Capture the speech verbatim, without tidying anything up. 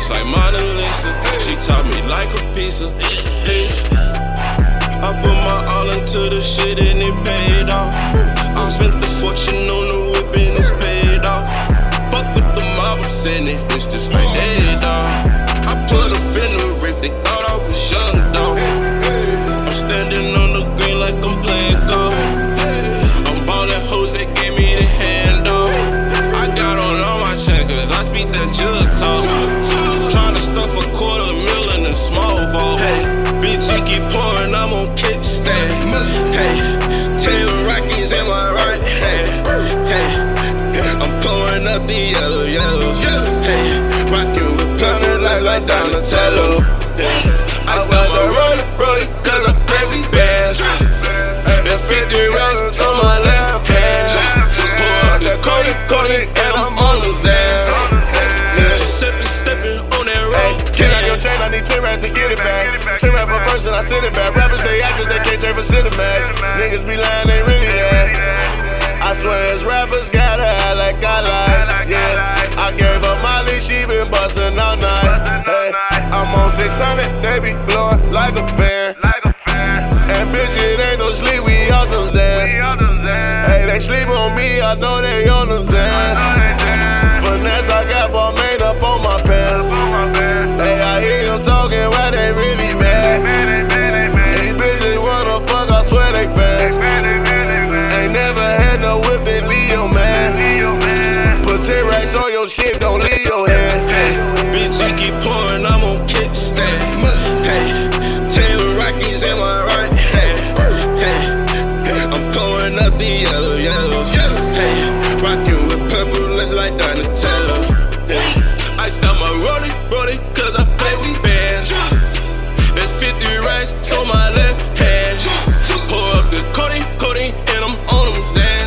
just like Mona Lisa. She taught me like a pizza. I put my all into the shit and it paid off. I spent the fortune on the whip and it's paid off. Fuck with the mob, I'm sending it, it's just like they dog. I put up in the rift, they thought I was young dog. I'm standing on the green like I'm playing golf. I'm ballin' hoes that gave me the hand off. I got on all my chain cause I speak that jug talk. Tryna stuff a quarter mil in a small vault. Hey, bitch, you keep pouring, I'm on kickstand. Hey, ten Rockies in my right hand. Hey, I'm pouring up the yellow, yellow. Hey, rockin' with pounding like like Donatello. I got the rollie, rollie, cause I'm crazy bands. And fifty racks on my left hand. Pour out that Cody, Cody, and I'm on the Zans. Sippin', steppin' on that road. Ten out your chain, I need ten racks to get it back. Ten racks for first and I send it back. Rappers, they actors, they can't trade for Cinemax. Niggas be lying, they really that. I swear it's rappers gotta act like I like. Yeah, I gave her Molly, she been bustin' all night. Hey, I'm on six hundred, they be blowin' like a fan. And bitch, it ain't no sleep, we on them Zans. Hey, they sleep on me, I know they on them Zans. Finesse, I got ball made up on my pants. Hey, I hear them talking where they really mad. These bitches wanna fuck, I swear they fast. Ain't never had no whip, then leave your man. Put ten racks on your shit, don't leave your head. Hey, bitch, you keep pouring, I'm on kickstand. Hey, ten Rockies in my right hand. Hey, I'm pouring up the yellow, yellow. Hey, rockin' with purple lips like Donatello. Hey, I stop my rollie, rollie, cause I crazy bands. There's fifty racks on my left hand. Pour up the Cody, Cody, and I'm on them Zans.